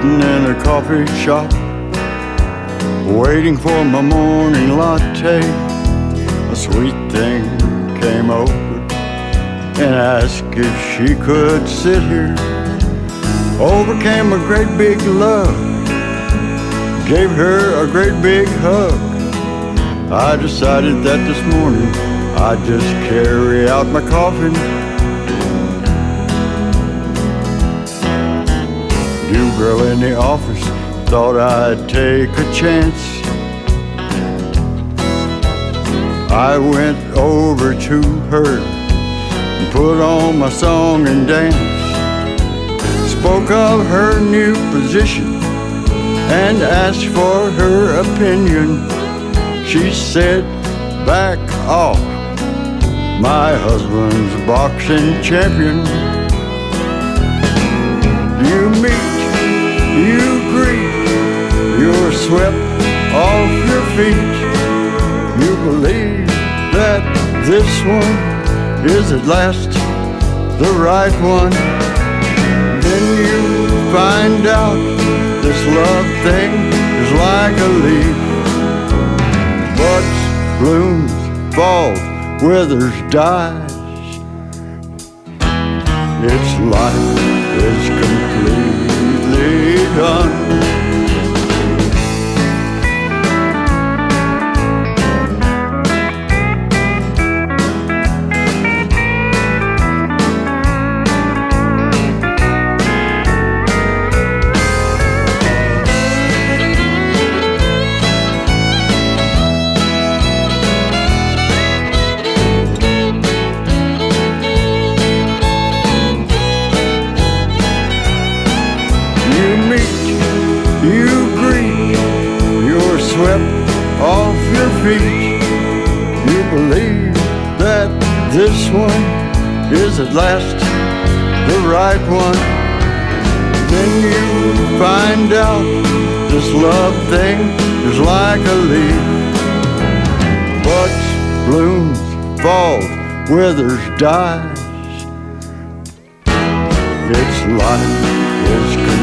sitting in a coffee shop, waiting for my morning latte. A sweet thing came over and asked if she could sit here. Overcame a great big love, gave her a great big hug. I decided that this morning I'd just carry out my coffin. New girl in the office thought I'd take a chance. I went over to her and put on my song and dance. Spoke of her new position and asked for her opinion. She said, "Back off, my husband's a boxing champion." You meet, you greet, you're swept off your feet. You believe that this one is at last the right one. Then you find out this love thing is like a leaf. Buds, blooms, falls, withers, dies. Its life is completely done. You greet, you're swept off your feet. You believe that this one is at last the right one. Then you find out this love thing is like a leaf. Buds, blooms, falls, withers, dies. Its life is